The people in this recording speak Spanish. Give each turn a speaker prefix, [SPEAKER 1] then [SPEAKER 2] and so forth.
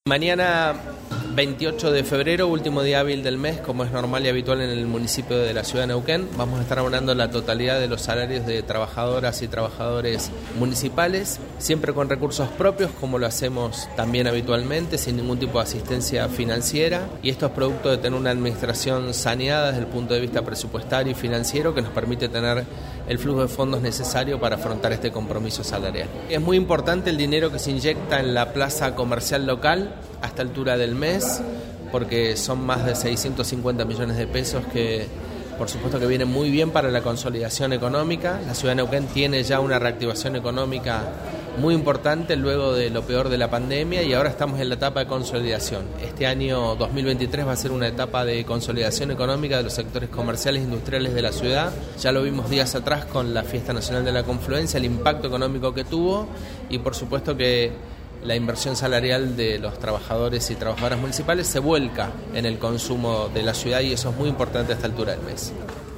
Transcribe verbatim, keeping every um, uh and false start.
[SPEAKER 1] Mañana veintiocho de febrero, último día hábil del mes, como es normal y habitual en el municipio de la ciudad de Neuquén, vamos a estar abonando la totalidad de los salarios de trabajadoras y trabajadores municipales, siempre con recursos propios, como lo hacemos también habitualmente, sin ningún tipo de asistencia financiera, y esto es producto de tener una administración saneada desde el punto de vista presupuestario y financiero que nos permite tener el flujo de fondos necesario para afrontar este compromiso salarial. Es muy importante el dinero que se inyecta en la plaza comercial local a esta altura del mes, porque son más de seiscientos cincuenta millones de pesos que, por supuesto, que vienen muy bien para la consolidación económica. La ciudad de Neuquén tiene ya una reactivación económica muy importante luego de lo peor de la pandemia y ahora estamos en la etapa de consolidación. Este año dos mil veintitrés va a ser una etapa de consolidación económica de los sectores comerciales e industriales de la ciudad. Ya lo vimos días atrás con la Fiesta Nacional de la Confluencia, el impacto económico que tuvo y por supuesto que la inversión salarial de los trabajadores y trabajadoras municipales se vuelca en el consumo de la ciudad y eso es muy importante a esta altura del mes.